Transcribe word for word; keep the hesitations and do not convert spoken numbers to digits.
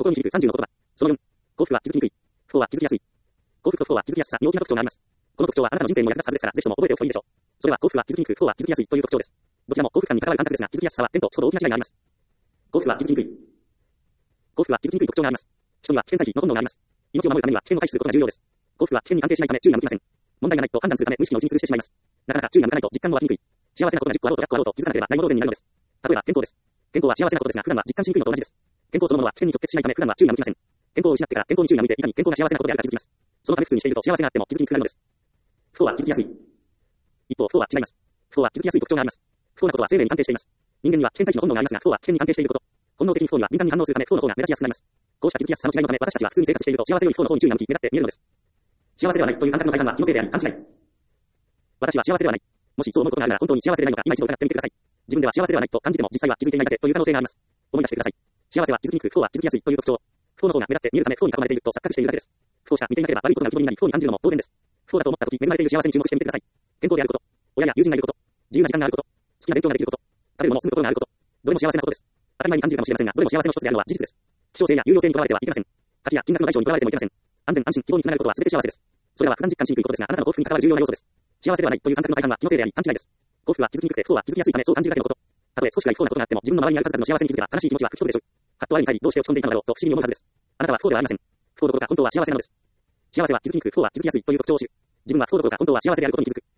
心に響くさんじゅうの言葉。そのよん、幸福は気づきにくい。不幸は気づきやすい。幸福と不幸は気づきやすさに大きな特徴があります。この特徴はあなたの人生にも役立つはずですから、ぜひとも覚えておくといいでしょう。それは幸福は気づきにくく、不幸は気づきやすいという特徴です。どちらも幸福感に関わる感覚ですが、気づきやすさは天と地ほど大きな違いがあります。幸福は気づきにくい。幸福は気づきにくい特徴があります。人には危険回避の本能があります。命を守るためには危険を回避することが重要です。幸福は危険に安定しないため注意が向きません。問題がないと判断するため無意識のうちに潰してしまいます。なかなか注意が向かないと実感も湧きにくい。幸せなことがじゅっこあろうとひゃっこあろうと気づかなければ何も同然になるのです。例えば健康です。健康は幸せなことですが、普段は実感しにくいのと同じです。健康そのものは危険に直結しないため普段は注意が向きません。健康を失ってから健康に注意が向いていかに健康が幸せなことであるか気づきます。そのため普通にしていると幸せがあっても気づきにくくなるのです。不幸は気づきやすい。一方、不幸は違います。不幸は気づきやすい特徴があります。不幸なことは生命に安定しています。人間には危険回避の本能がありますが、不幸は危険に安定していること。本能的に不幸には敏感に反応するため不幸の方が目立ちやすくなります。こうした気づきやすさの違いのため私たちは普通に生活していると幸せより不幸の方に注意が向き目立って見えるのです。幸せではないという感覚の体感は気のせいであり勘違い。私は幸せではない。もしそう思うことがあるなら本当に幸せでないのか今一度疑ってみてください。自分では幸せではないと感じても実際は気づいていないだけという可能性があります。思い出してください。幸せは気づきにくく、不幸は気づきやすいという特徴。不幸の方が目立って見えるため不幸に囲まれていると錯覚しているだけです。不幸しか見ていなければ悪いことが浮き彫りになり不幸に感じるのも当然です。不幸だと思った時恵まれている幸せに注目してみてください。健康であること、親や友人がいること、自由な時間があること、好きな勉強ができること、食べるもの住むことがあること、どれも幸せなことです。当たり前に感じるかもしれませんが、どれも幸せの一つであるのは事実です。希少性や有用性にとらわれてはいけません。価値や金額の大小にとらわれてもいけません。安全安心希望につながることは全て幸せです。それは普段実感しにくいことですが、あなたの幸福に関わる重要な要素です。幸せではないという感覚の体感は気のせいであり勘違いです。幸福は気づきにくくて不幸は気づきやすいためそう感じるだけのこと。たとえ少しが不幸なことがあっても自分の周りにある数々の幸せに気づけば悲しい気持ちは吹き飛ぶでしょう。はっと我に返りどうして落ち込んでいたのだろうと不思議に思うはずです。あなたは不幸ではありません。不幸どころか本当は幸せなのです。幸せは気づきにくく不幸は気づきやすいという特徴を知る。自分は不幸どころか本当は幸せであることに気づく。